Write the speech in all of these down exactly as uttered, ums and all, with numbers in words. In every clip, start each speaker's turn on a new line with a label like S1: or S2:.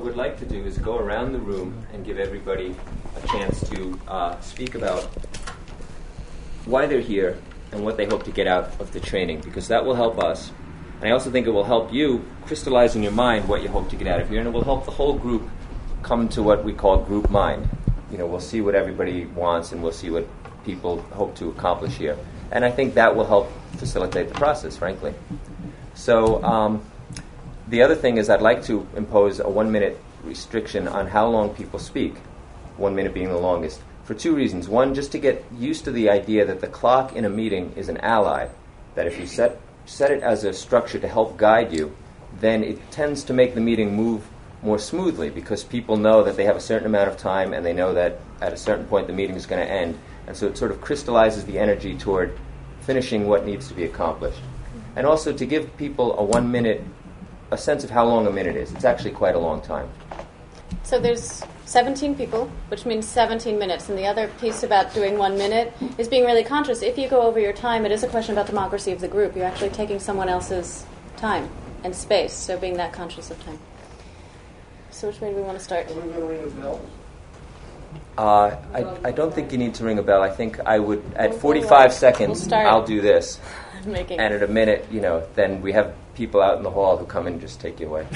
S1: we'd like to do is go around the room and give everybody a chance to uh, speak about why they're here and what they hope to get out of the training, because that will help us. And I also think it will help you crystallize in your mind what you hope to get out of here, and it will help the whole group come to what we call group mind. You know, we'll see what everybody wants, and we'll see what people hope to accomplish here. And I think that will help facilitate the process, frankly. So um, the other thing is I'd like to impose a one-minute restriction on how long people speak, one minute being the longest, for two reasons. One, just to get used to the idea that the clock in a meeting is an ally, that if you set set it as a structure to help guide you, then it tends to make the meeting move more smoothly, because people know that they have a certain amount of time and they know that at a certain point the meeting is going to end. And so it sort of crystallizes the energy toward finishing what needs to be accomplished. And also to give people a one minute, a sense of how long a minute is. It's actually quite a long time.
S2: So there's seventeen people, which means seventeen minutes. And the other piece about doing one minute is being really conscious. If you go over your time, it is a question about democracy of the group. You're actually taking someone else's time and space, so being that conscious of time. So which way do we want to start?
S3: Are we going to ring a bell?
S1: Uh, I, I don't think you need to ring a bell. I think I would, at forty-five seconds,
S2: we'll
S1: I'll do this.
S2: Making
S1: and at a minute, you know, then we have people out in the hall who come in and just take you away.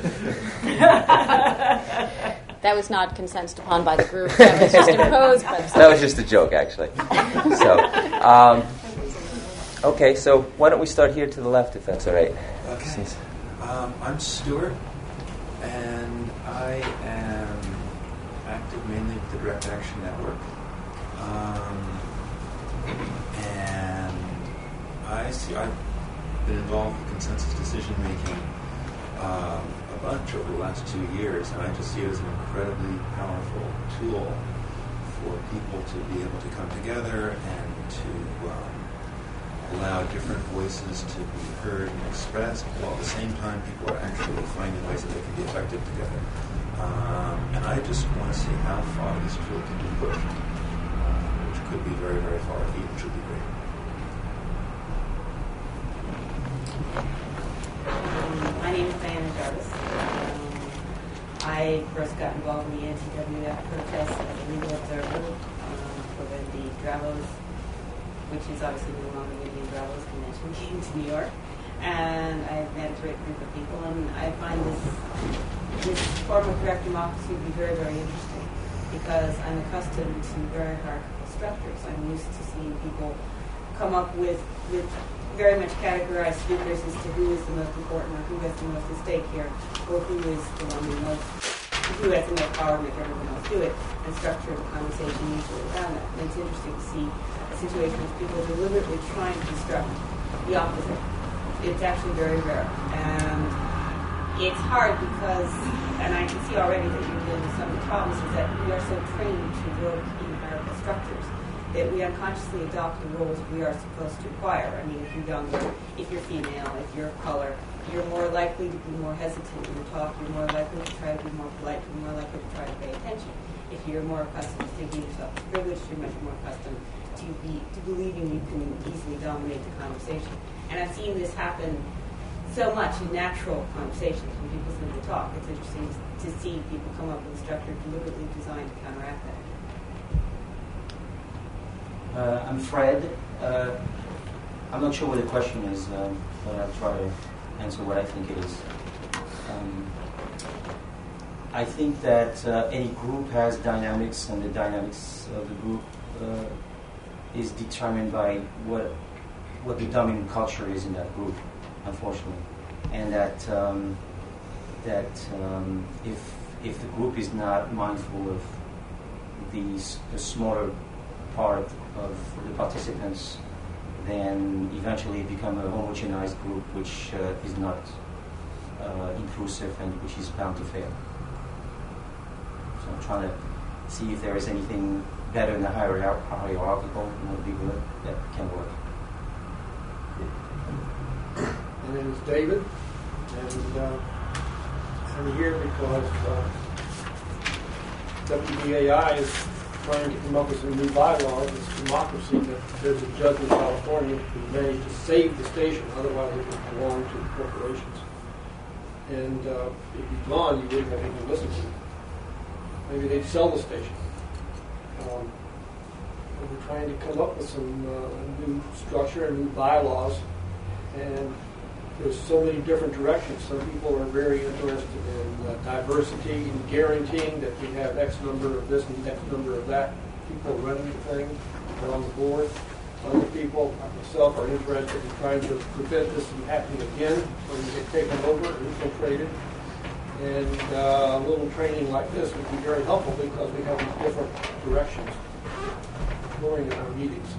S2: That was not consented upon by the group. That was just imposed by the
S1: That was just a joke, actually. So, um, okay, so why don't we start here to the left, if that's all right.
S4: Okay. Since um, I'm Stuart, and I am active mainly with the Direct Action Network. Um, and I see I've been involved with consensus decision making um, a bunch over the last two years, and I just see it as an incredibly powerful tool for people to be able to come together and to um, allow different voices to be heard and expressed, while at the same time people are actually finding ways that they can be effective together. Um, and I just want to see how far this tool can be pushed, uh, which could be very, very far ahead, which would be great.
S5: Um, my name is Diana Jarvis. Um, I first got involved in the anti W F protest as a legal observer um, for when the Dravos, which is obviously no longer the Indian Dravos Convention, came to New York. And I've met a great group of people, and I find this this form of direct democracy to be very, very interesting, because I'm accustomed to very hierarchical structures. I'm used to seeing people come up with, with very much categorized speakers as to who is the most important, or who has the most at stake here, or who is the one who most, who has the most power to make everyone else do it, and structure the conversation usually around that. And it's interesting to see a situation where people are deliberately trying to construct the opposite. It's actually very rare. And it's hard because, and I can see already that you're dealing with some of the problems, is that we are so trained to work in hierarchical structures that we unconsciously adopt the roles we are supposed to acquire. I mean, if you're younger, if you're female, if you're of color, you're more likely to be more hesitant in your talk, you're more likely to try to be more polite, you're more likely to try to pay attention. If you're more accustomed to thinking yourself as privileged, you're much more accustomed to be to believing you can easily dominate the conversation. And I've seen this happen so much in natural conversations when people simply talk. It's interesting to see people come up with a structure deliberately designed to counteract that.
S6: Uh, I'm Fred. Uh, I'm not sure what the question is, um, but I'll try to answer what I think it is. Um, I think that uh, any group has dynamics, and the dynamics of the group uh, is determined by what what the dominant culture is in that group, unfortunately, and that um, that um, if if the group is not mindful of these the smaller part of, of the participants, then eventually it becomes a homogenized group which uh, is not uh, inclusive and which is bound to fail. So I'm trying to see if there is anything better than the hierarch- hierarchical, would be good, that can work.
S3: My name is David, and uh, I'm here because uh, W B A I is trying to come up with some new bylaws. It's democracy that there's a judge in California who managed to save the station, otherwise it would belong to corporations. and uh, if he's gone, you wouldn't have anything to listen to. Maybe they'd sell the station. Um, and we're trying to come up with some uh, new structure and new bylaws, and there's so many different directions. Some people are very interested in uh, diversity and guaranteeing that we have X number of this and X number of that people running the thing or on the board. Other people, like myself, are interested in trying to prevent this from happening again when you get taken over and infiltrated. And uh, a little training like this would be very helpful because we have these different directions going in our meetings.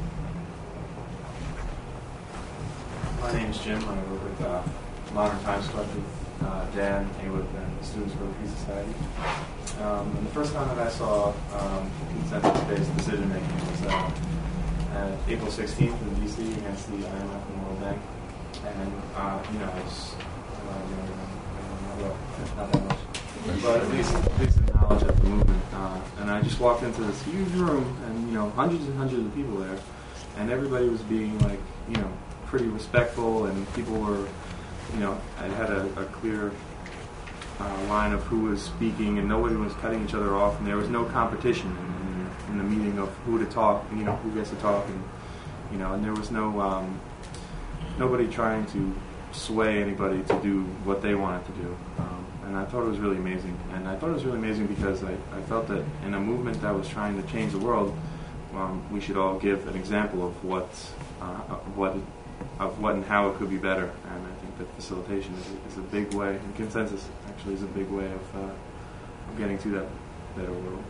S7: My name is Jim. I work with uh, Modern Times Club with uh, Dan, Awip, and Students for a Free Society. Um, and the first time that I saw um, consensus-based decision-making was uh, uh, April sixteenth in D C against the I M F and World Bank. And, uh, you know, I was, uh, you know, I don't know, well, not that much, but at least, at least in knowledge of the movement. Uh, and I just walked into this huge room, and, you know, hundreds and hundreds of people there, and everybody was being, like, you know, pretty respectful, and people were, you know, I had a, a clear uh, line of who was speaking, and nobody was cutting each other off, and there was no competition in, in, in the meeting of who to talk, you know, who gets to talk, and, you know, and there was no, um, nobody trying to sway anybody to do what they wanted to do. Um, and I thought it was really amazing. And I thought it was really amazing because I, I felt that in a movement that was trying to change the world, um, we should all give an example of what, uh, of what, of what and how it could be better. And I think that facilitation is a, is a big way, and consensus actually is a big way of, uh, of getting to that better world.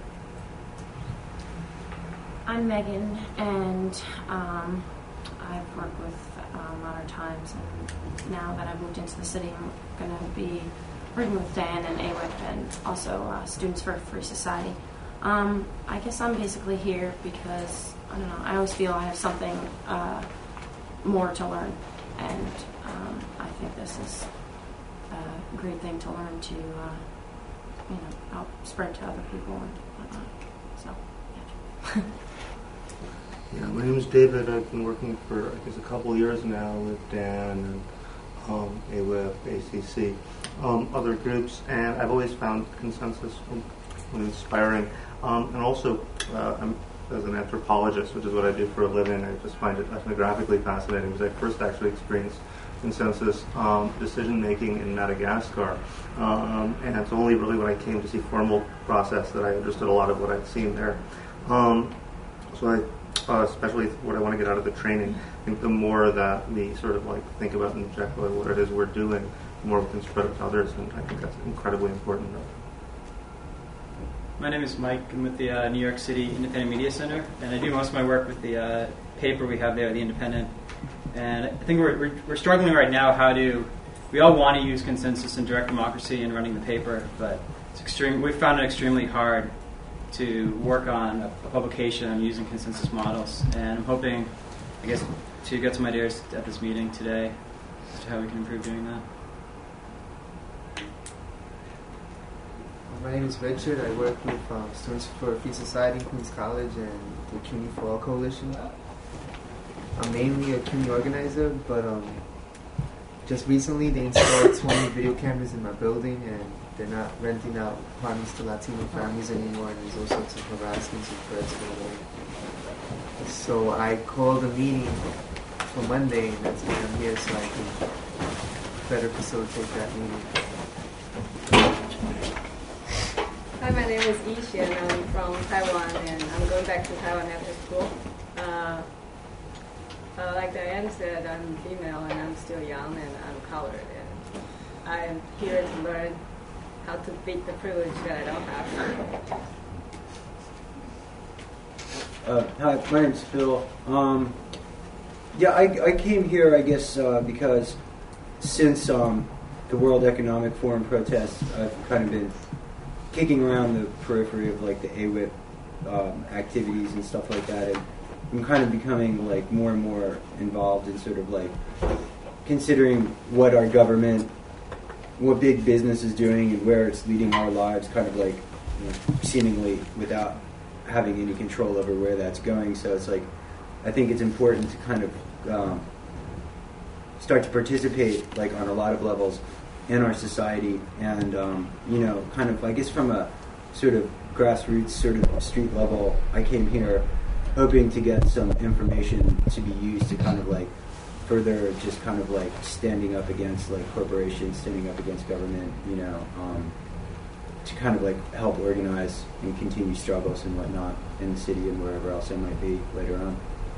S8: I'm Megan, and um, I've worked with uh, Modern Times, and now that I've moved into the city, I'm going to be working with Dan and Awip and also uh, Students for a Free Society. Um, I guess I'm basically here because, I don't know, I always feel I have something uh, more to learn, and um, I think this is a great thing to learn to, uh, you know, help spread to other people and whatnot. So, yeah.
S9: Yeah, my name is David. I've been working for, I guess, a couple of years now with Dan and um, Awip, A C C, um, other groups, and I've always found consensus inspiring. Um, and also, uh, I'm as an anthropologist, which is what I do for a living, I just find it ethnographically fascinating because I first actually experienced consensus um, decision-making in Madagascar. Um, and it's only really when I came to see formal process that I understood a lot of what I'd seen there. Um, so I Uh, especially what I want to get out of the training. I think the more that we sort of like think about and check what it is we're doing, the more we can spread it to others, and I think that's incredibly important.
S10: My name is Mike. I'm with the uh, New York City Independent Media Center, and I do most of my work with the uh, paper we have there, The Independent. And I think we're, we're, we're struggling right now how to, we all want to use consensus and direct democracy in running the paper, but it's extreme. We've found it extremely hard to work on a, a publication on using consensus models, and I'm hoping, I guess, to get some ideas at this meeting today as to how we can improve doing that.
S11: My name is Richard. I work with um, Students for a Free Society in Queens College and the C U N Y for All Coalition. I'm mainly a C U N Y organizer, but um, just recently they installed twenty video cameras in my building, and they're not renting out apartments to Latino families anymore, and there's all sorts of harassment and threats going on. So I called a meeting for Monday, and that's why I'm here, so I can better facilitate that meeting.
S12: Hi, my name is Yishi, and I'm from Taiwan, and I'm going back to Taiwan after school. Uh, uh, like Diane said, I'm female, and I'm still young, and I'm colored, and I'm here to learn how to beat the privilege that I don't have.
S13: Uh, hi, my name's Phil. Um, yeah, I, I came here, I guess, uh, because since um, the World Economic Forum protests, I've kind of been kicking around the periphery of like the Awip um, activities and stuff like that, and I'm kind of becoming like more and more involved in sort of like considering what our government, what big business is doing and where it's leading our lives, kind of like, you know, seemingly without having any control over where that's going. So it's like, I think it's important to kind of um, start to participate, like on a lot of levels, in our society, and um, you know, kind of, I guess, from a sort of grassroots, sort of street level, I came here hoping to get some information to be used to kind of like further just kind of like standing up against like corporations, standing up against government, you know, um, to kind of like help organize and continue struggles and whatnot in the city and wherever else I might be later on.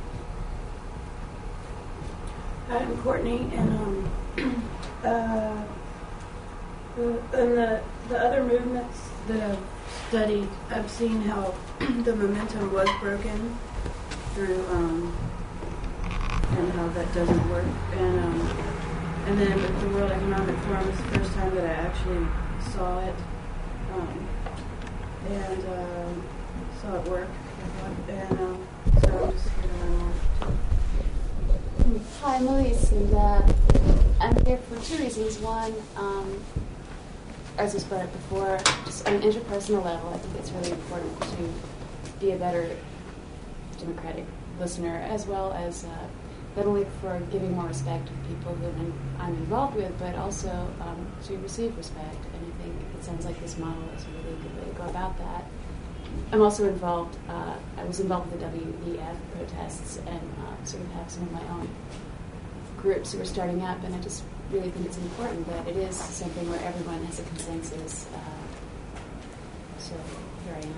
S14: I'm Courtney, and um, uh, the, in the the other movements that I've studied, I've seen how the momentum was broken through, um, and how that doesn't work. And um, and then with the World Economic Forum, it's the first time that I actually saw it, um, and um, saw it work. And um, so I'm just here to learn more.
S2: Hi, I'm Elise, and uh, I'm here for two reasons. One, um, as was brought up before, just on an interpersonal level, I think it's really important to be a better democratic listener, as well as uh, not only for giving more respect to people who I'm involved with, but also um, to receive respect. And I think it sounds like this model is a really good way to go about that. I'm also involved, uh, I was involved with the W E F protests and uh, sort of have some of my own groups who are starting up, and I just really think it's important that it is something where everyone has a consensus. Uh, so here I am.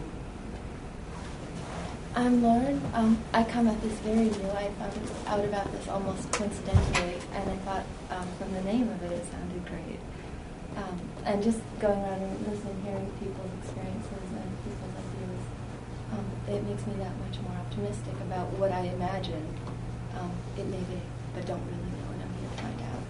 S15: I'm Lauren. Um, I come at this very new. I found out about this almost coincidentally, and I thought um, from the name of it, it sounded great. Um, and just going around and listening, hearing people's experiences and people's ideas, um, it makes me that much more optimistic about what I imagine um, it may be, but don't really know, and I'm here to find out.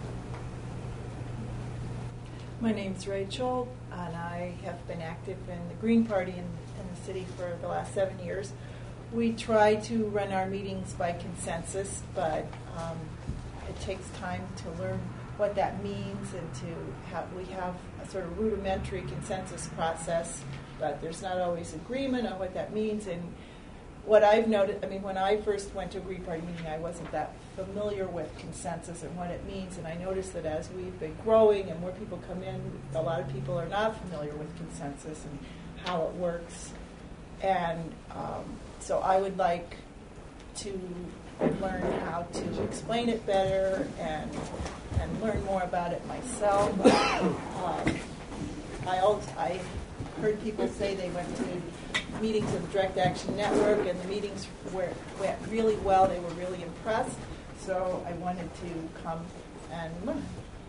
S16: My name's Rachel, and I have been active in the Green Party in, in the city for the last seven years. We try to run our meetings by consensus, but um, it takes time to learn what that means, and to have, we have a sort of rudimentary consensus process, but there's not always agreement on what that means. And what I've noted, I mean, when I first went to a Green Party meeting, I wasn't that familiar with consensus and what it means, and I noticed that as we've been growing and more people come in, a lot of people are not familiar with consensus and how it works. And um, so I would like to learn how to explain it better and and learn more about it myself. um, I also, I heard people say they went to meetings of the Direct Action Network, and the meetings were, went really well. They were really impressed. So I wanted to come and learn.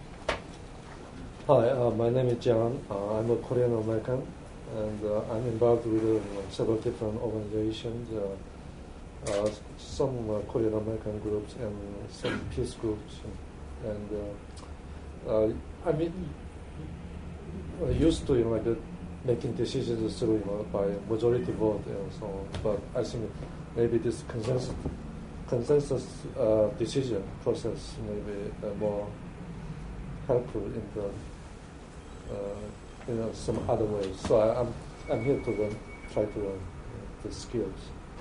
S17: Hi, uh, my name is John. Uh, I'm a Korean American, and uh, I'm involved with uh, several different organizations. Uh, Uh, some uh, Korean American groups and some peace groups, and uh, uh, I mean, uh, used to you know like uh, making decisions through you know by majority vote and so on. But I think maybe this consensus consensus uh, decision process may be uh, more helpful in the uh, you know some other ways. So I, I'm I'm here to learn, try to learn you know, the skills.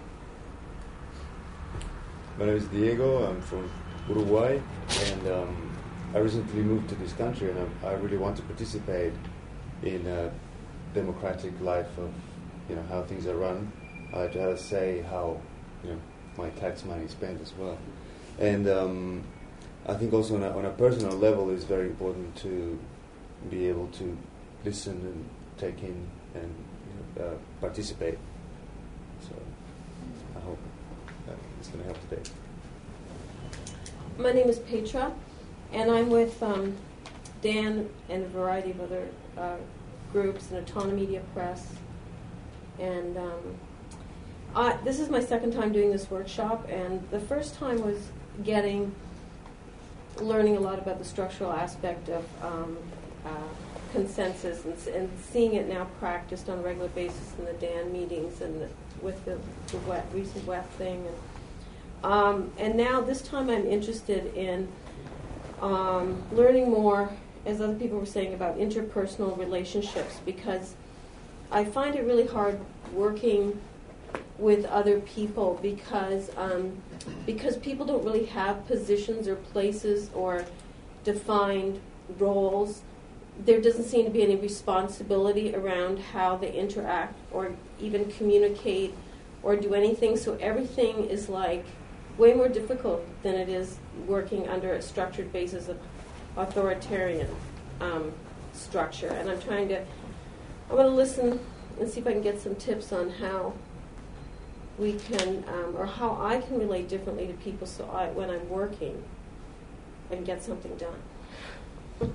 S18: My name is Diego. I'm from Uruguay, and um, I recently moved to this country, and I, I really want to participate in a democratic life of, you know, how things are run. I like to have a say how, you know, my tax money is spent as well. And um, I think also on a, on a personal level, it's very important to be able to listen and take in and you know, uh, participate. So I hope it's going to help today.
S19: My name is Petra, and I'm with um, Dan and a variety of other uh, groups and Autonomy Media Press. And um, I, this is my second time doing this workshop, and the first time was getting, learning a lot about the structural aspect of um, uh, consensus and, and seeing it now practiced on a regular basis in the Dan meetings and the, with the, the W E F, recent W E F thing. And, Um, and now this time I'm interested in um, learning more, as other people were saying, about interpersonal relationships, because I find it really hard working with other people because um, because people don't really have positions or places or defined roles there doesn't seem to be any responsibility around how they interact or even communicate or do anything. So everything is like way more difficult than it is working under a structured basis of authoritarian um, structure. And I'm trying to, I want to listen and see if I can get some tips on how we can, um, or how I can relate differently to people so I, when I'm working, I can get something done.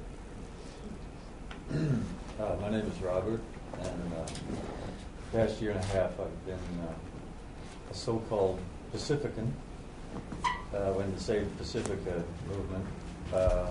S20: Uh, my name is Robert, and uh, the past year and a half I've been uh, a so-called Pacifican uh, in the Save Pacifica movement. Um,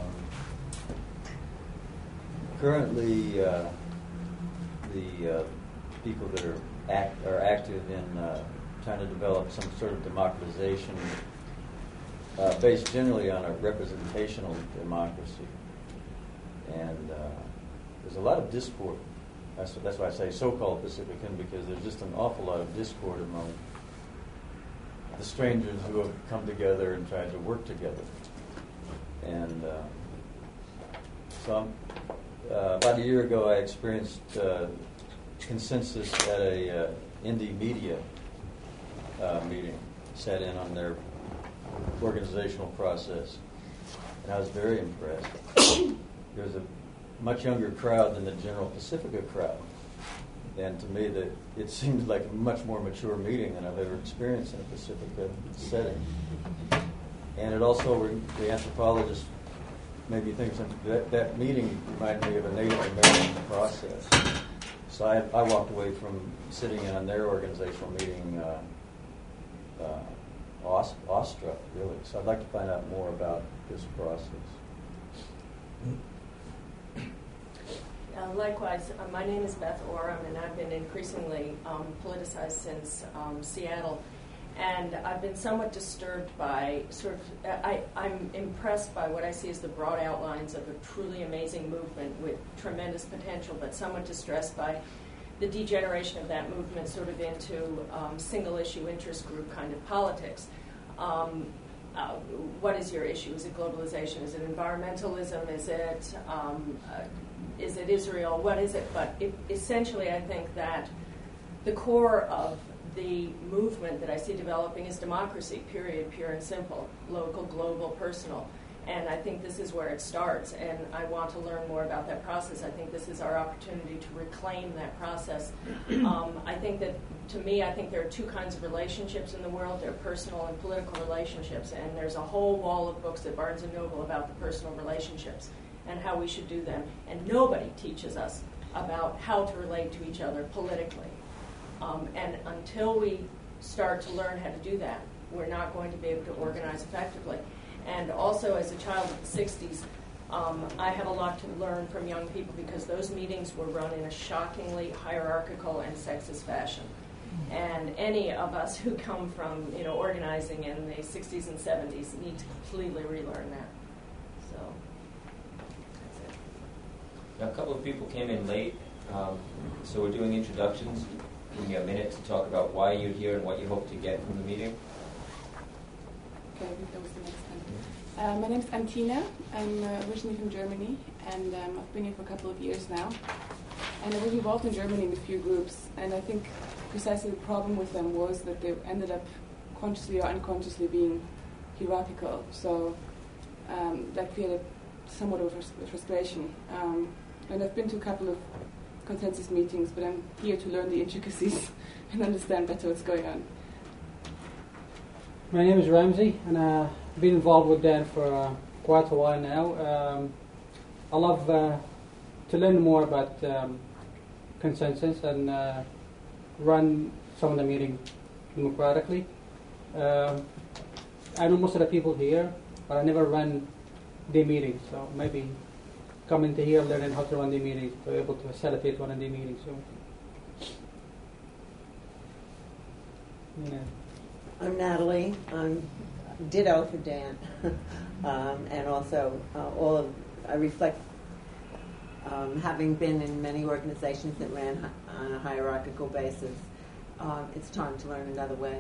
S20: currently, uh, the uh, people that are act are active in uh, trying to develop some sort of democratization uh, based generally on a representational democracy, and uh, there's a lot of discord. That's, that's why I say so-called Pacifican, because there's just an awful lot of discord among the strangers who have come together and tried to work together. And uh, so I'm, uh, about a year ago I experienced uh, consensus at a uh, indie media uh, meeting, sat in on their organizational process, and I was very impressed. There was a much younger crowd than the general Pacifica crowd. And to me, that it seemed like a much more mature meeting than I've ever experienced in a Pacifica setting. And it also, the anthropologist made me think that that meeting reminded me of a Native American process. So I, I walked away from sitting in on their organizational meeting uh, uh, awe, awestruck, really. So I'd like to find out more about this process.
S21: Uh, likewise, uh, my name is Beth Oram, and I've been increasingly um, politicized since um, Seattle. And I've been somewhat disturbed by sort of, I, I'm impressed by what I see as the broad outlines of a truly amazing movement with tremendous potential, but somewhat distressed by the degeneration of that movement sort of into um, single-issue interest group kind of politics. Um, uh, what is your issue? Is it globalization? Is it environmentalism? Is it um, uh, is it Israel? What is it? But it, essentially, I think that the core of the movement that I see developing is democracy, period, pure and simple, local, global, personal. And I think this is where it starts, and I want to learn more about that process. I think this is our opportunity to reclaim that process. Um, I think that, to me, I think there are two kinds of relationships in the world. There are personal and political relationships, and there's a whole wall of books at Barnes and Noble about the personal relationships and how we should do them. And nobody teaches us about how to relate to each other politically. Um, and until we start to learn how to do that, we're not going to be able to organize effectively. And also, as a child of the sixties, um, I have a lot to learn from young people because those meetings were run in a shockingly hierarchical and sexist fashion. And any of us who come from, you know, organizing in the sixties and seventies need to completely relearn that. So, that's it.
S1: Now, a couple of people came in late, um, so we're doing introductions. Giving you a minute to talk about why you're here and what you hope to get from the meeting.
S22: Okay, I think that was the next one. Uh, my name is Antina. I'm uh, originally from Germany, and um, I've been here for a couple of years now. And I was involved in Germany in a few groups, and I think precisely the problem with them was that they ended up consciously or unconsciously being hierarchical. So um, that created somewhat of a frustration. Um, and I've been to a couple of consensus meetings, but I'm here to learn the intricacies and understand better what's going on.
S23: My name is Ramsey, and uh, I've been involved with Dan for uh, quite a while now. Um, I love uh, to learn more about um, consensus and uh, run some of the meetings democratically. Uh, I know most of the people here, but I never run the meetings, so maybe coming to here, learning how to run the meetings, to be able to facilitate one of the meetings. So, yeah.
S24: I'm Natalie. I'm ditto for Dan, um, and also uh, all of I reflect um, having been in many organizations that ran hi- on a hierarchical basis. Um, it's time to learn another way.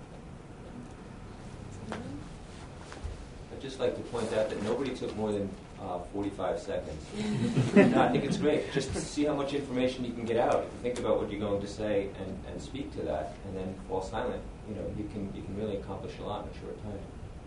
S1: I'd just like to point out that nobody took more than uh, forty-five seconds. No, I think it's great. Just to see how much information you can get out. If you think about what you're going to say and, and speak to that, and then fall silent, you know, you can you can really accomplish a lot in a short time.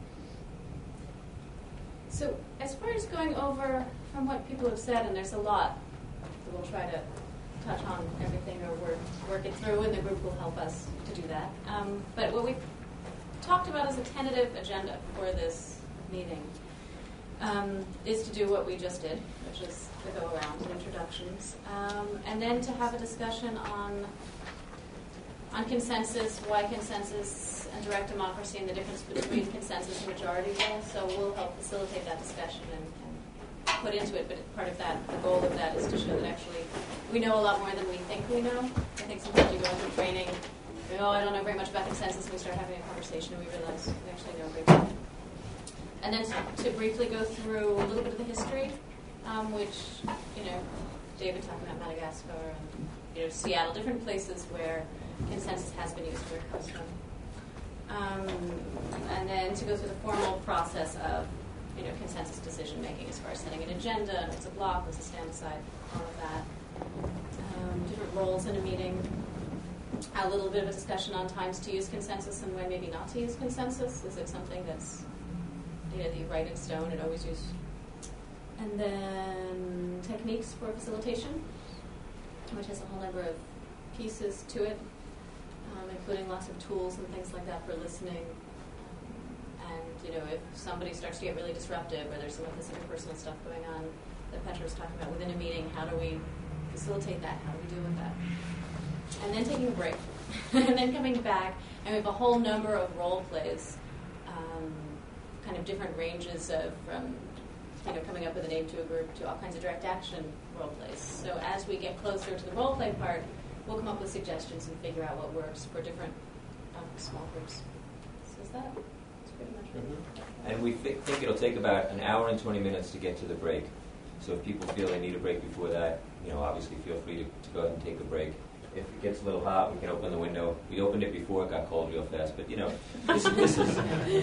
S2: So as far as going over from what people have said, and there's a lot, so we'll try to touch on everything or work, work it through, and the group will help us to do that. Um, but what we've talked about as a tentative agenda for this meeting um, is to do what we just did, which is the go around and introductions, um, and then to have a discussion on on consensus, why consensus and direct democracy, and the difference between consensus and majority rule. So we'll help facilitate that discussion and, and put into it. But part of that, the goal of that, is to show that actually we know a lot more than we think we know. I think sometimes you go through training, you go, oh, I don't know very much about consensus, and we start having a conversation, and we realize we actually know very much. And then to, to briefly go through a little bit of the history, um, which, you know, David talking about Madagascar and, you know, Seattle, different places where consensus has been used, where it comes from. Um, and then to go through the formal process of, you know, consensus decision making as far as setting an agenda, and what's a block, what's a stand aside, all of that. Um, different roles in a meeting. A little bit of a discussion on times to use consensus and when maybe not to use consensus. Is it something that's, you know, that you write in stone and always use? And then techniques for facilitation, which has a whole number of pieces to it, um, including lots of tools and things like that for listening. And, you know, if somebody starts to get really disruptive or there's some of this interpersonal stuff going on that Petra was talking about within a meeting, how do we facilitate that? How do we deal with that? And then taking a break. And then coming back, and we have a whole number of role plays, um, kind of different ranges of from, you know, coming up with a name to a group to all kinds of direct action role plays. So as we get closer to the role play part, we'll come up with suggestions and figure out what works for different um, small groups. So is that that's pretty much it.
S1: Mm-hmm. And we th- think it'll take about an hour and twenty minutes to get to the break. So if people feel they need a break before that, you know, obviously feel free to, to go ahead and take a break. If it gets a little hot, we can open the window. We opened it before it got cold real fast, but you know, this, this is.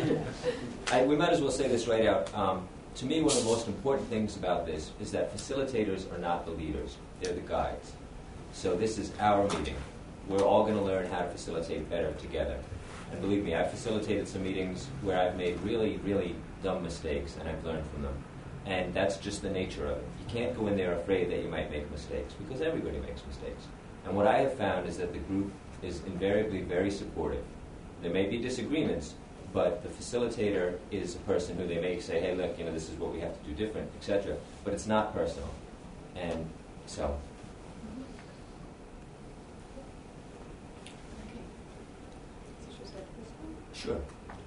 S1: I, we might as well say this right out. Um, to me, one of the most important things about this is that facilitators are not the leaders; they're the guides. So this is our meeting. We're all going to learn how to facilitate better together. And believe me, I've facilitated some meetings where I've made really, really dumb mistakes, and I've learned from them. And that's just the nature of it. You can't go in there afraid that you might make mistakes, because everybody makes mistakes. And what I have found is that the group is invariably very supportive. There may be disagreements, but the facilitator is a person who they may say, hey, look, you know, this is what we have to do different, et cetera. But it's not personal. And so... Sure.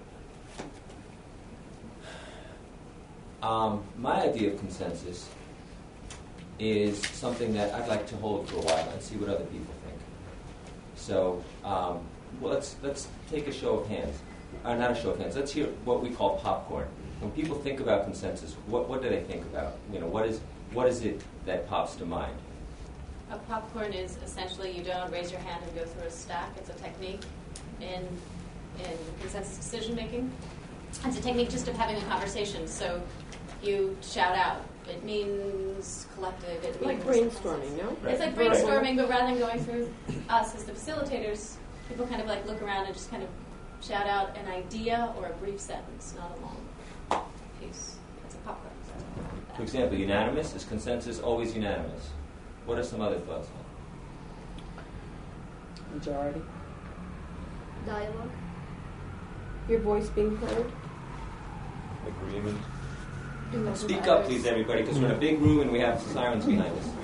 S1: Um, my idea of consensus is something that I'd like to hold for a while and see what other people think. So, um, well, let's let's take a show of hands. Uh, not a show of hands. Let's hear what we call popcorn. When people think about consensus, what what do they think about? You know, what is what is it that pops to mind?
S2: A popcorn is essentially you don't raise your hand and go through a stack. It's a technique in in consensus decision making. It's a technique just of having a conversation. So you shout out. It means collective. It
S19: like
S2: means
S19: brainstorming, no?
S2: It's like brainstorming, but rather than going through us as the facilitators, people kind of like look around and just kind of shout out an idea or a brief sentence, not a long piece. It's a popcorn.
S1: For example, unanimous. Is consensus always unanimous? What are some other thoughts?
S19: Majority.
S15: Dialogue.
S19: Your voice being heard.
S18: Agreement.
S1: Speak up, please, everybody, because we're in a big room and we have sirens behind us.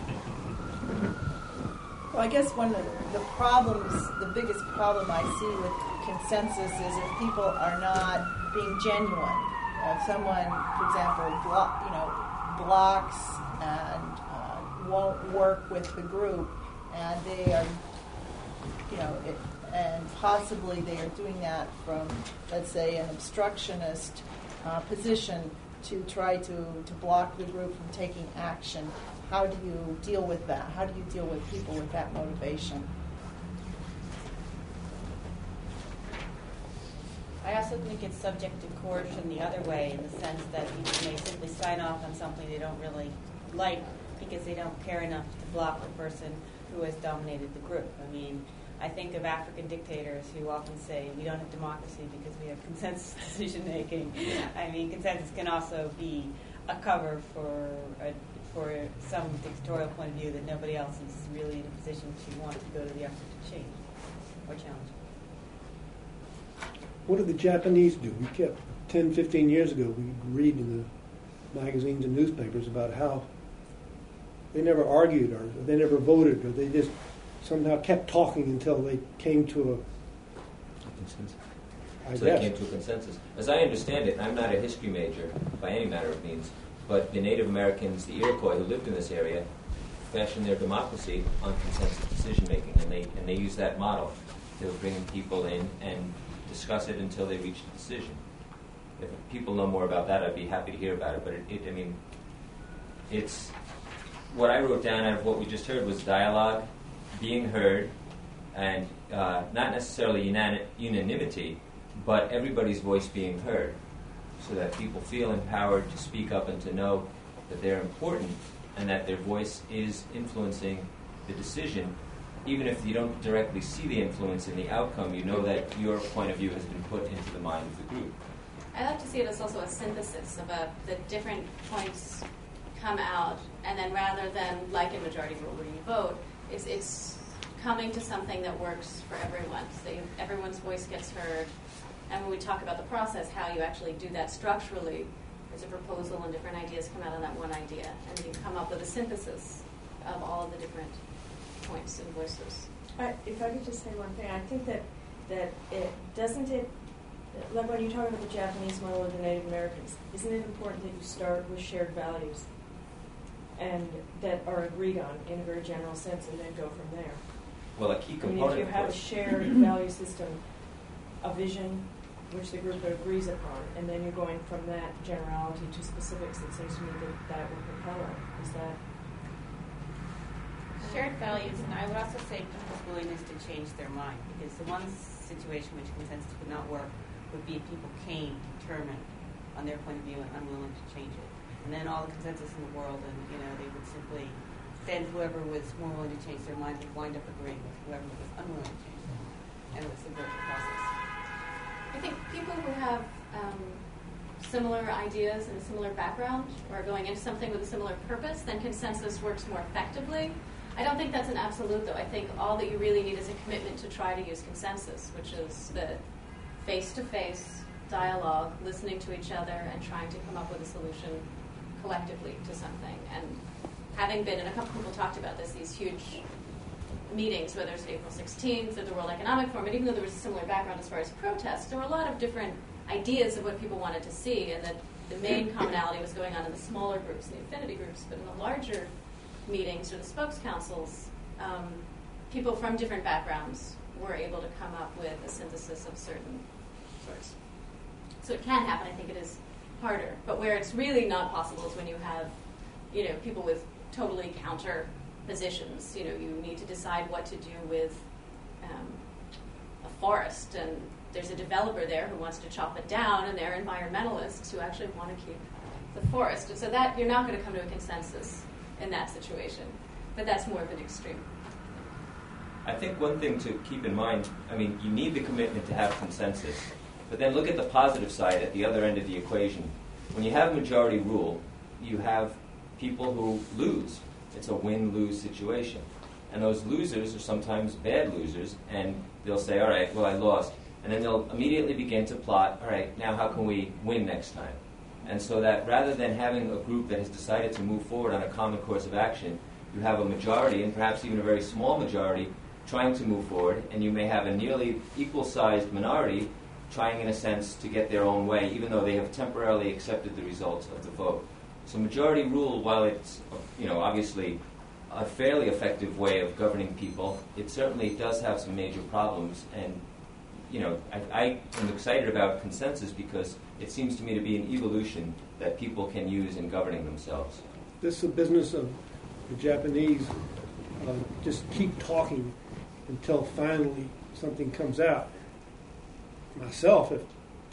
S16: Well, I guess one of the problems, the biggest problem I see with consensus is if people are not being genuine. If someone, for example, block, you know, blocks and uh, won't work with the group, and they are, you know, it, and possibly they are doing that from, let's say, an obstructionist uh, position to try to, to block the group from taking action. How do you deal with that? How do you deal with people with that motivation?
S12: I
S3: I also think it's subject to coercion the other way, in the sense that people may simply sign off on something they don't really like because they don't care enough to block the person who has dominated the group. I mean, I think of African dictators who often say we don't have democracy because we have consensus decision making. I mean, consensus can also be a cover for a, for some dictatorial point of view that nobody else is really in a position to want to go to the effort to change or challenge.
S4: What did the Japanese do? We kept, ten, fifteen years ago, we read in the magazines and newspapers about how they never argued or they never voted or they just somehow kept talking until they came to a,
S1: a consensus.
S4: I
S1: so
S4: guess.
S1: they came to a consensus. As I understand it, I'm not a history major by any manner of means, but the Native Americans, the Iroquois who lived in this area, fashioned their democracy on consensus decision making, and they and they used that model. They were bringing people in and discuss it until they reached a decision. If people know more about that, I'd be happy to hear about it. But it, it I mean, it's what I wrote down out of what we just heard was dialogue, being heard, and uh, not necessarily unan- unanimity, but everybody's voice being heard, so that people feel empowered to speak up and to know that they're important and that their voice is influencing the decision. Even if you don't directly see the influence in the outcome, you know that your point of view has been put into the mind of the group.
S2: I like to see it as also a synthesis of a, the different points come out, and then rather than, like in majority rule where you vote, it's, it's coming to something that works for everyone. So you, everyone's voice gets heard. And when we talk about the process, how you actually do that structurally, there's a proposal and different ideas come out on that one idea. And then you come up with a synthesis of all of the different points and voices.
S19: I, if I could just say one thing, I think that, that it doesn't it, like when you talk about the Japanese model or the Native Americans, isn't it important that you start with shared values and that are agreed on in a very general sense and then go from there?
S1: Well, a key
S19: I mean,
S1: component,
S19: if you have a
S1: of course.
S19: shared value system, a vision which the group agrees upon, and then you're going from that generality to specifics, it seems to me that that would propel it. Is that
S3: Shared values, and I would also say people's willingness to change their mind, because the one situation which consensus would not work would be if people came determined on their point of view and unwilling to change it. And then all the consensus in the world, and you know, they would simply, then whoever was more willing to change their mind would wind up agreeing with whoever was unwilling to change their mind, and it would subvert the process.
S2: I think people who have um, similar ideas and a similar background or are going into something with a similar purpose, then consensus works more effectively. I don't think that's an absolute, though. I think all that you really need is a commitment to try to use consensus, which is the face-to-face dialogue, listening to each other, and trying to come up with a solution collectively to something. And having been, and a couple people talked about this, these huge meetings, whether it's April sixteenth or the World Economic Forum, and even though there was a similar background as far as protests, there were a lot of different ideas of what people wanted to see, and that the main commonality was going on in the smaller groups, the affinity groups, but in the larger meetings or the spokes councils, um, people from different backgrounds were able to come up with a synthesis of certain sorts. So it can happen. I think it is harder. But where it's really not possible is when you have, you know, people with totally counter positions. You know, you need to decide what to do with um, a forest, and there's a developer there who wants to chop it down, and there are environmentalists who actually want to keep the forest. And so that you're not going to come to a consensus in that situation. But that's more of an extreme.
S1: I think one thing to keep in mind, I mean, you need the commitment to have consensus, but then look at the positive side at the other end of the equation. When you have majority rule, you have people who lose. It's a win-lose situation. And those losers are sometimes bad losers, and they'll say, all right, well, I lost. And then they'll immediately begin to plot, all right, now how can we win next time? And so that rather than having a group that has decided to move forward on a common course of action, you have a majority, and perhaps even a very small majority, trying to move forward, and you may have a nearly equal-sized minority trying, in a sense, to get their own way, even though they have temporarily accepted the results of the vote. So majority rule, while it's, you know, obviously a fairly effective way of governing people, it certainly does have some major problems. And, you know, I, I am excited about consensus because it seems to me to be an evolution that people can use in governing themselves.
S4: This is the business of the Japanese. Uh, just keep talking until finally something comes out. Myself, if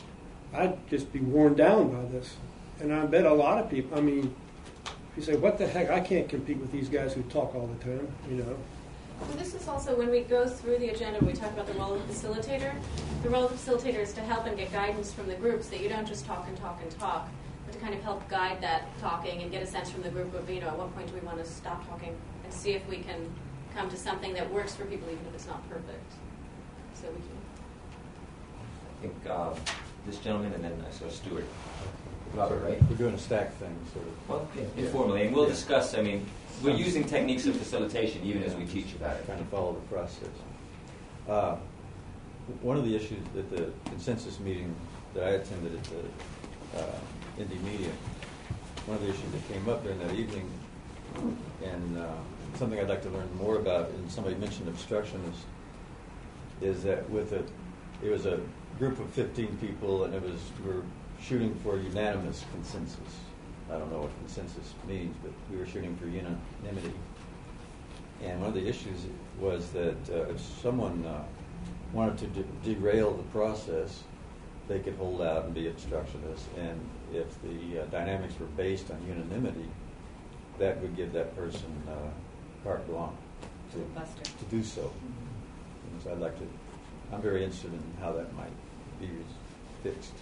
S4: I'd just be worn down by this. And I bet a lot of people, I mean, if you say, what the heck, I can't compete with these guys who talk all the time, you know.
S2: Well, this is also when we go through the agenda, we talk about the role of the facilitator. The role of the facilitator is to help and get guidance from the group so that you don't just talk and talk and talk, but to kind of help guide that talking and get a sense from the group of, you know, at what point do we want to stop talking and see if we can come to something that works for people even if it's not perfect. So we can.
S1: I think uh, this gentleman and then I saw Stuart. Robert, right?
S5: We're doing a stack thing, sort of.
S1: Well, yeah, informally, and we'll
S5: Yeah.
S1: discuss. I mean, we're using techniques of facilitation even as we teach about it.
S5: Trying to follow the process. Uh, one of the issues at the consensus meeting that I attended at the uh, Indie Media, one of the issues that came up during that evening, and uh, something I'd like to learn more about, and somebody mentioned obstructionist, is that with it, it was a group of fifteen people, and it was we were shooting for unanimous consensus. I don't know what consensus means, but we were shooting for unanimity. And one of the issues was that uh, if someone uh, wanted to de- derail the process, they could hold out and be obstructionist. And if the uh, dynamics were based on unanimity, that would give that person uh, carte blanche to, to do so. And so I'd like to, I'm very interested in how that might be fixed.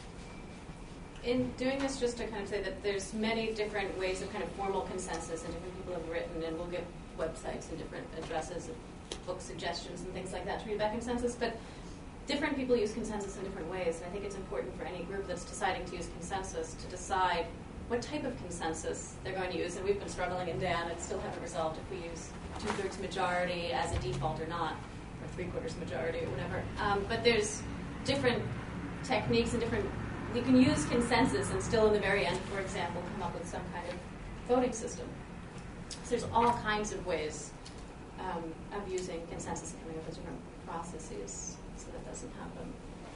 S2: In doing this, just to kind of say that there's many different ways of kind of formal consensus, and different people have written, and we'll give websites and different addresses and book suggestions and things like that to read about consensus. But different people use consensus in different ways, and I think it's important for any group that's deciding to use consensus to decide what type of consensus they're going to use. And we've been struggling in Dan and still haven't resolved if we use two-thirds majority as a default or not, or three-quarters majority or whatever. Um, but there's different techniques and different. You can use consensus and still, in the very end, for example, come up with some kind of voting system. So there's all kinds of ways um, of using consensus and coming up with different processes so that doesn't happen.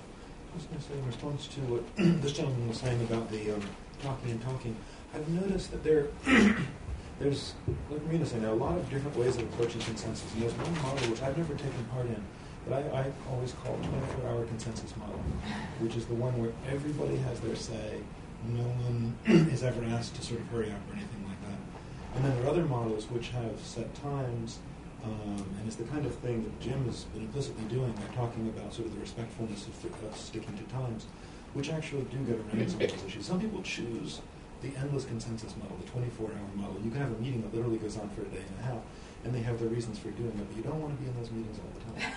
S6: I was going to say, in response to what this gentleman was saying about the um, talking and talking, I've noticed that there, there's, like Marina said, there are a lot of different ways of approaching consensus. And there's one model which I've never taken part in, but I, I always call twenty-four hour consensus model, which is the one where everybody has their say, no one is ever asked to sort of hurry up or anything like that. And then there are other models which have set times, um, and it's the kind of thing that Jim has been implicitly doing by talking about sort of the respectfulness of, th- of sticking to times, which actually do get around some of those issues. Some people choose the endless consensus model, the twenty-four hour model. You can have a meeting that literally goes on for a day and a half, and they have their reasons for doing it, but you don't want to be in those meetings all the time.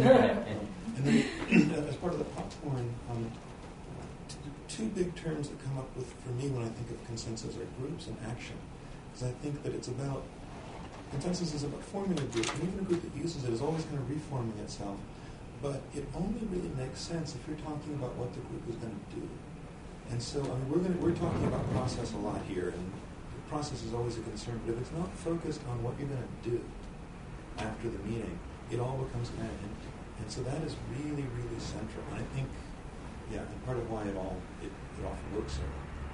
S6: um, and then, as part of the popcorn, um, t- two big terms that come up with for me when I think of consensus are groups and action. Because I think that it's about, consensus is about forming a group, and even a group that uses it is always kind of reforming itself. But it only really makes sense if you're talking about what the group is going to do. And so, I mean, we're going to, we're talking about process a lot here, and process is always a concern, but if it's not focused on what you're going to do after the meeting, it all becomes kind of empty. And so that is really, really central. And I think, yeah, and part of why it all, it, it often works so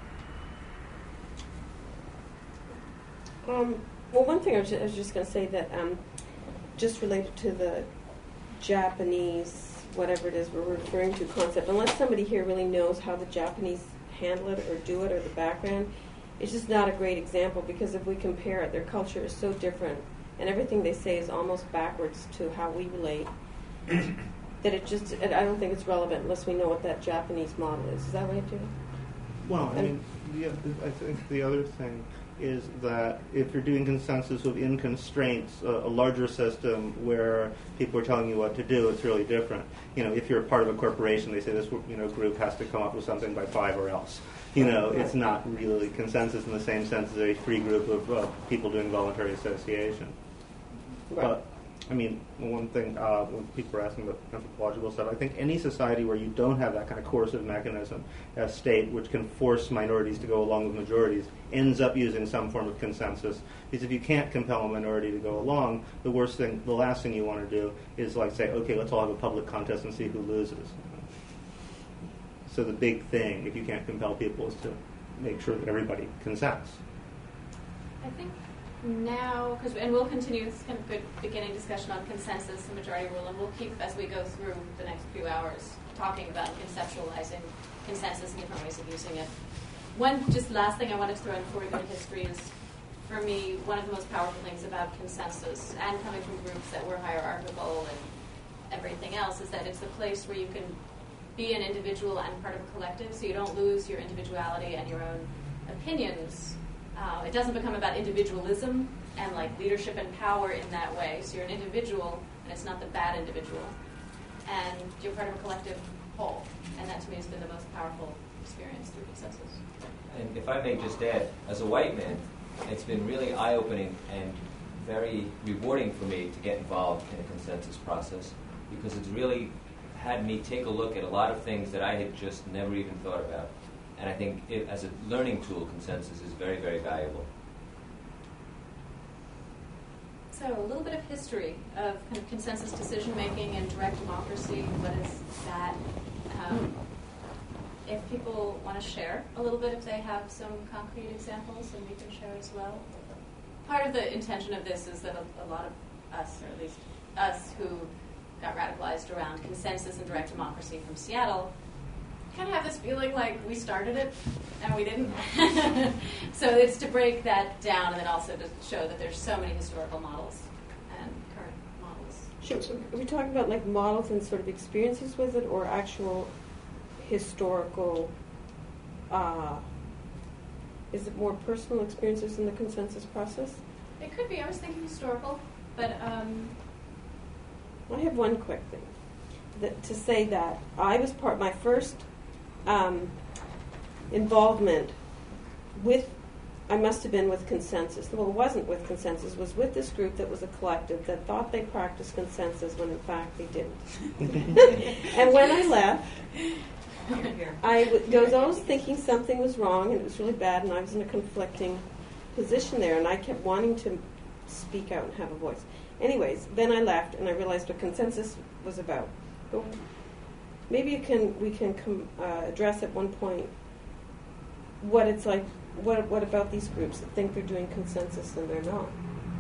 S19: well. Um, well, one thing I was just, I was just going to say that um, just related to the Japanese, whatever it is we're referring to concept, unless somebody here really knows how the Japanese handle it or do it or the background, it's just not a great example, because if we compare it, their culture is so different, and everything they say is almost backwards to how we relate, that it just, I don't think it's relevant unless we know what that Japanese model is. Is that right, Judy?
S9: Well, I mean, yeah, I think the other thing is that if you're doing consensus within constraints, uh, a larger system where people are telling you what to do, it's really different. You know, if you're part of a corporation, they say this you know group has to come up with something by five or else. You know, it's not really consensus in the same sense as a free group of uh, people doing voluntary association.
S19: Right.
S9: But, I mean, one thing, uh, when people are asking about anthropological stuff, I think any society where you don't have that kind of coercive mechanism, a state which can force minorities to go along with majorities, ends up using some form of consensus. Because if you can't compel a minority to go along, the worst thing, the last thing you want to do is like say, okay, let's all have a public contest and see who loses. So the big thing, if you can't compel people, is to make sure that everybody consents.
S2: I think now, because and we'll continue this kind of good beginning discussion on consensus and majority rule, and we'll keep, as we go through the next few hours, talking about conceptualizing consensus and different ways of using it. One just last thing I wanted to throw in before we go to history is, for me, one of the most powerful things about consensus, and coming from groups that were hierarchical and everything else, is that it's the place where you can be an individual and part of a collective, so you don't lose your individuality and your own opinions. Uh, it doesn't become about individualism and like leadership and power in that way. So you're an individual, and it's not the bad individual, and you're part of a collective whole. And that to me has been the most powerful experience through consensus.
S1: And if I may just add, as a white man, it's been really eye-opening and very rewarding for me to get involved in a consensus process, because it's really had me take a look at a lot of things that I had just never even thought about. And I think it, as a learning tool, consensus is very, very valuable.
S2: So a little bit of history of kind of consensus decision-making and direct democracy. What is that? Um, if people want to share a little bit, if they have some concrete examples, and we can share as well. Part of the intention of this is that a, a lot of us, or at least us who got radicalized around consensus and direct democracy from Seattle, kind of have this feeling like we started it and we didn't. So it's to break that down, and then also to show that there's so many historical models and current models.
S19: Sure. So are we talking about like models and sort of experiences with it, or actual historical, uh, is it more personal experiences in the consensus process?
S2: It could be. I was thinking historical, but um,
S19: I have one quick thing that, to say that I was part, my first um, involvement with, I must have been with consensus. Well, it wasn't with consensus. It was with this group that was a collective that thought they practiced consensus when in fact they didn't. And when I left, I w- was always thinking something was wrong and it was really bad, and I was in a conflicting position there, and I kept wanting to speak out and have a voice. Anyways, then I left and I realized what consensus was about. But maybe you can we can com- uh, address at one point what it's like. What what about these groups that think they're doing consensus and they're not?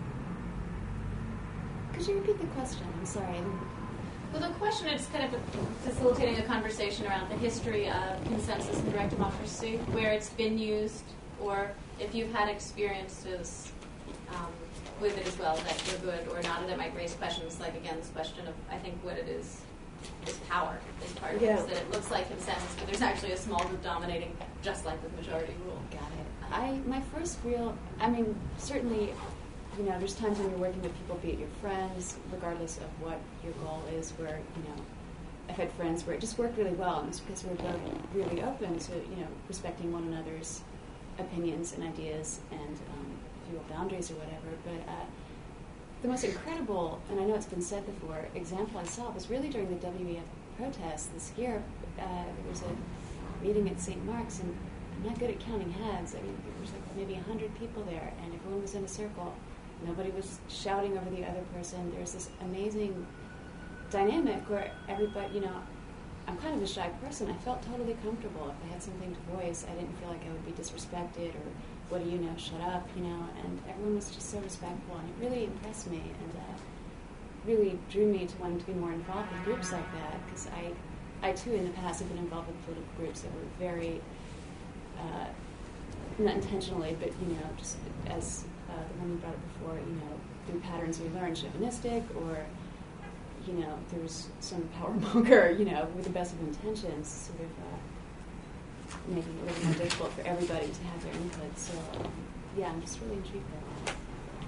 S2: Could you repeat the question? I'm sorry. Well, the question is kind of facilitating a conversation around the history of consensus and direct democracy, where it's been used, or if you've had experiences um, with it as well that were good or not, and that might raise questions like, again, this question of, I think what it is, is power is part of
S19: Yeah.
S2: it, that it looks like consensus, but there's actually a small group dominating, just like with majority rule.
S7: Got it. I, my first real, I mean, certainly, you know, there's times when you're working with people, be it your friends, regardless of what your goal is, where, you know, I've had friends where it just worked really well, and it's because we're both really open to, you know, respecting one another's opinions and ideas and, um, if you will, boundaries or whatever. But uh, the most incredible, and I know it's been said before, example I saw was really during the W E F protests this year. Uh, there was a meeting at Saint Mark's, and I'm not good at counting heads. I mean, there was like maybe one hundred people there, and everyone was in a circle. Nobody was shouting over the other person. There was this amazing dynamic where everybody, you know, I'm kind of a shy person. I felt totally comfortable. If I had something to voice, I didn't feel like I would be disrespected or, what do you know, shut up, you know, and everyone was just so respectful, and it really impressed me, and uh, really drew me to wanting to be more involved with groups like that, because I, I too, in the past, have been involved with political groups that were very, uh, not intentionally, but, you know, just as uh, the woman brought it before, you know, through patterns we learned, chauvinistic, or, you know, there was some power monger, you know, with the best of intentions, sort of uh, making it really more difficult for everybody to have their input. So, um, yeah, I'm just really intrigued by that.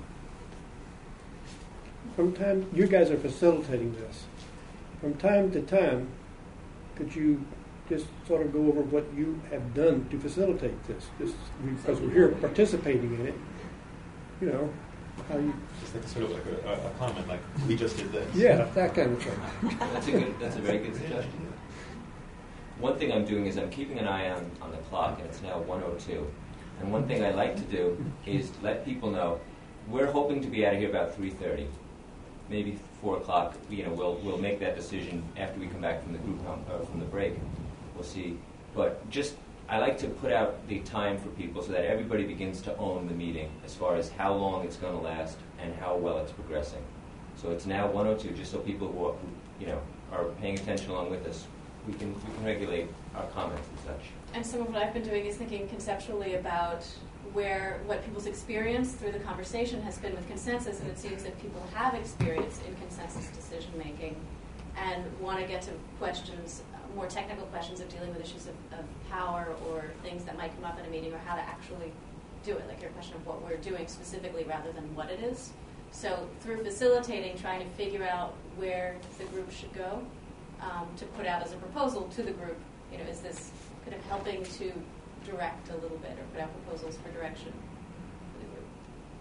S4: From time, you guys are facilitating this. From time to time, could you just sort of go over what you have done to facilitate this? Just because we're here participating in it, you know, how you...
S6: Just like sort of like a, a comment, like, we just did this.
S4: Yeah, that kind of thing.
S1: That's a good. That's a very good suggestion. One thing I'm doing is I'm keeping an eye on, on the clock, and it's now one oh two. And one thing I like to do is let people know we're hoping to be out of here about three thirty, maybe four o'clock. You know, we'll we'll make that decision after we come back from the group home, uh, from the break. We'll see. But just I like to put out the time for people so that everybody begins to own the meeting as far as how long it's going to last and how well it's progressing. So it's now one oh two, just so people who, are, who you know, are paying attention along with us, we can we can regulate our comments and such.
S2: And some of what I've been doing is thinking conceptually about where what people's experience through the conversation has been with consensus, and it seems that people have experience in consensus decision making and want to get to questions, uh, more technical questions of dealing with issues of, of power or things that might come up in a meeting, or how to actually do it, like your question of what we're doing specifically rather than what it is. So through facilitating, trying to figure out where the group should go, um, to put out as a proposal to the group, you know, is this kind of helping to direct a little bit or put out proposals for direction for the group.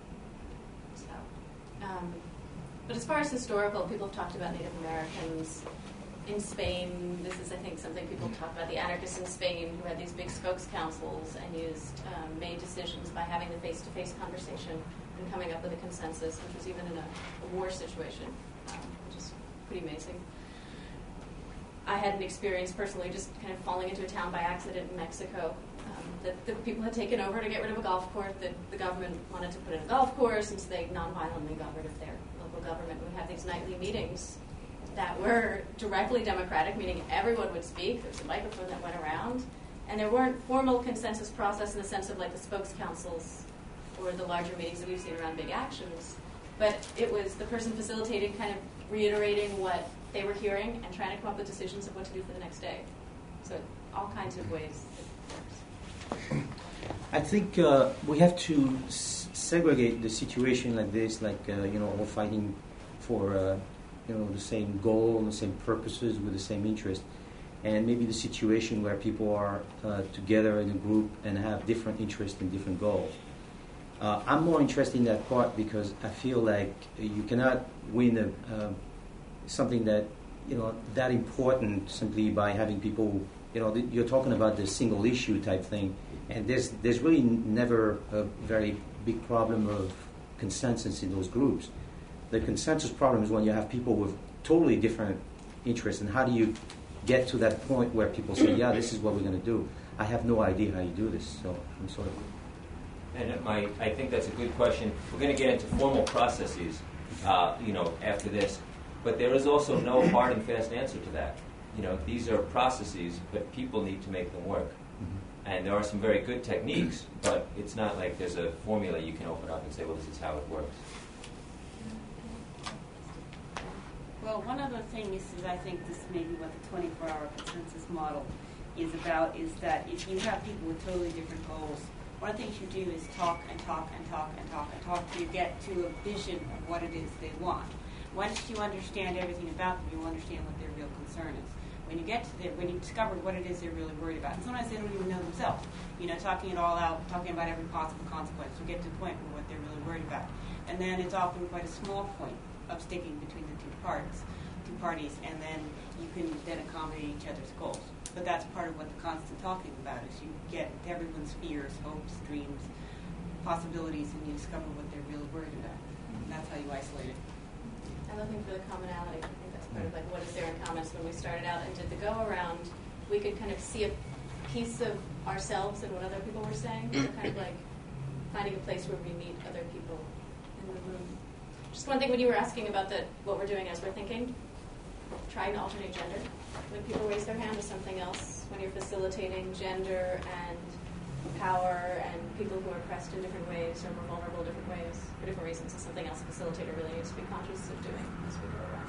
S2: So, um, but as far as historical, people have talked about Native Americans. In Spain, this is, I think, something people talk about, the anarchists in Spain who had these big spokes councils and used, um, made decisions by having the face-to-face conversation and coming up with a consensus, which was even in a, a war situation, um, which is pretty amazing. I had an experience personally just kind of falling into a town by accident in Mexico um, that the people had taken over to get rid of a golf course that the government wanted to put in a golf course, and so they nonviolently got rid of their local government. We would have these nightly meetings that were directly democratic, meaning everyone would speak. There was a microphone that went around, and there weren't formal consensus process in the sense of like the spokes councils or the larger meetings that we've seen around big actions. But it was the person facilitating kind of reiterating what they were hearing and trying to come up with decisions of what to do for the next day. So all kinds of ways it works.
S8: I think uh, we have to s- segregate the situation like this, like, uh, you know, all fighting for, uh, you know, the same goal, the same purposes with the same interest. And maybe the situation where people are uh, together in a group and have different interests and different goals. Uh, I'm more interested in that part because I feel like you cannot win a, uh, something that, you know, that important simply by having people, you know, th- you're talking about the single issue type thing, and there's there's really n- never a very big problem of consensus in those groups. The consensus problem is when you have people with totally different interests, and how do you get to that point where people say, yeah, this is what we're going to do. I have no idea how you do this, so I'm sort of...
S1: And my, I think that's a good question. We're going to get into formal processes, uh, you know, after this. But there is also no hard and fast answer to that. You know, these are processes, but people need to make them work. Mm-hmm. And there are some very good techniques, but it's not like there's a formula you can open up and say, well, this is how it works.
S3: Well, one other thing is, is I think this may be what the twenty-four hour consensus model is about, is that if you have people with totally different goals, one of the things you do is talk and talk and talk and talk and talk till you get to a vision of what it is they want. Once you understand everything about them, you'll understand what their real concern is. When you get to the, when you discover what it is they're really worried about, and sometimes they don't even know themselves, you know, talking it all out, talking about every possible consequence, you get to the point where what they're really worried about. And then it's often quite a small point of sticking between the two parts, two parties, and then you can then accommodate each other's goals. But that's part of what the constant talking about is you get everyone's fears, hopes, dreams, possibilities, and you discover what they're really worried about. And that's how you isolate it.
S2: I'm looking for the commonality. I think that's part of like what is there in common. So when we started out and did the go around, we could kind of see a piece of ourselves and what other people were saying. So kind of like finding a place where we meet other people in the room. Just one thing when you were asking about the what we're doing as we're thinking, trying to alternate gender. When people raise their hand to something else, when you're facilitating gender and power and people who are oppressed in different ways or more vulnerable in different ways for different reasons, is something else a facilitator really needs to be conscious of doing as we go around.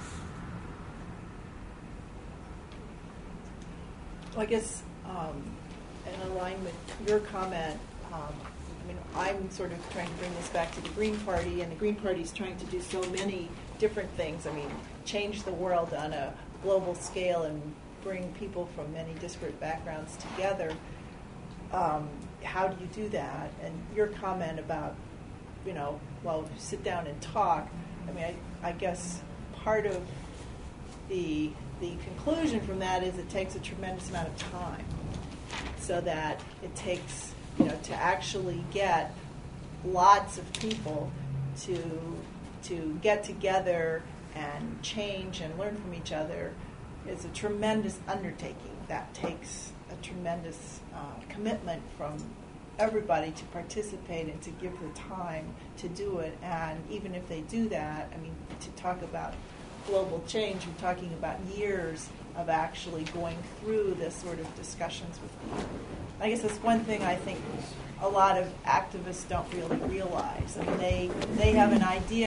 S16: Well, I guess um, in line with your comment, um, I mean, I'm sort of trying to bring this back to the Green Party, and the Green Party is trying to do so many different things. I mean, change the world on a global scale and bring people from many disparate backgrounds together. Um, how do you do that? And your comment about, you know, well, sit down and talk. I mean, I, I guess part of the the conclusion from that is it takes a tremendous amount of time, so that it takes, you know, to actually get lots of people to to get together and change and learn from each other is a tremendous undertaking. that takes a tremendous uh, commitment from everybody to participate and to give the time to do it. And even if they do that, I mean, to talk about global change, we're talking about years of actually going through this sort of discussions with people. I guess that's one thing I think a lot of activists don't really realize. I mean, they they have an idea